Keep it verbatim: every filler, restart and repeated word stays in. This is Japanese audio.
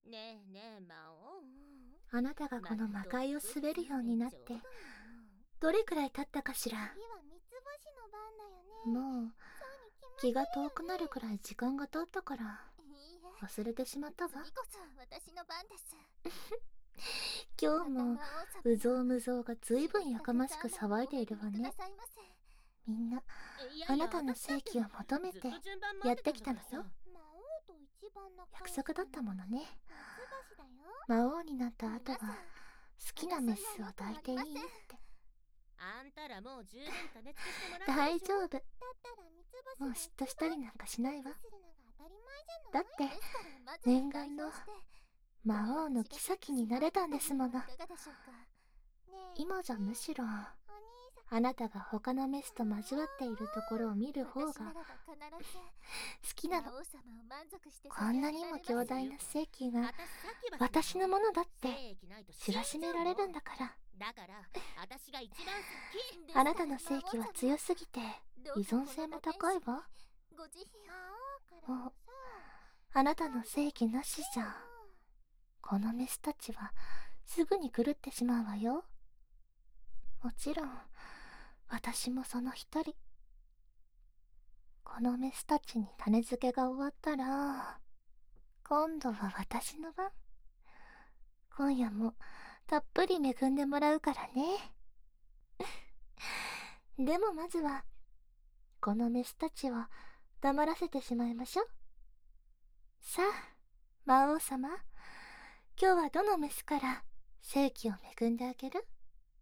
ねえねえ魔王。 あなたがこの魔界を滑るようになってどれくらい経ったかしら。 次は三つ星の番だよね。 もう気が遠くなるくらい時間が経ったからいいえ、 忘れてしまったわ。 次こそ私の番です。 今日もまた魔王様うぞうむぞうがずいぶんやかましく騒いでいるわね。 くださいませ。 みんないやいやあなたの正規を求めてずっと順番待やってきたのよ。 魔王と一番仲良し約束だったものね。 三つ星だよ。 魔王になった後は皆さん好きなメスを抱いていいって。 あんたらもう十分種付けしてもらったでしょ。 大丈夫、 だったら三つ星もう嫉妬したりなんかしないわ。 するのが当たり前じだゃない。 ってですからまず念願の代表して魔王の妃になれたんですもの。 いかがでしょうか。ねえ、 今じゃむしろお兄さんあなたが他のメスと交わっているところを見る方が私ならば必ず好きなの。 魔王様を満足してこんなにも強大な正規が私のものだって知らしめられるんだから。 だから私が一番好き。 あなたの正規は強すぎて依存性も高いわ。 ご慈悲魔王からもうあなたの正義なしじゃこのメスたちはすぐに狂ってしまうわよ。もちろん私もその一人。このメスたちに種付けが終わったら今度は私の番。今夜もたっぷり恵んでもらうからね。でもまずはこのメスたちを黙らせてしまいましょう。さあ魔王様、今日はどのメスから正気を恵んであげる？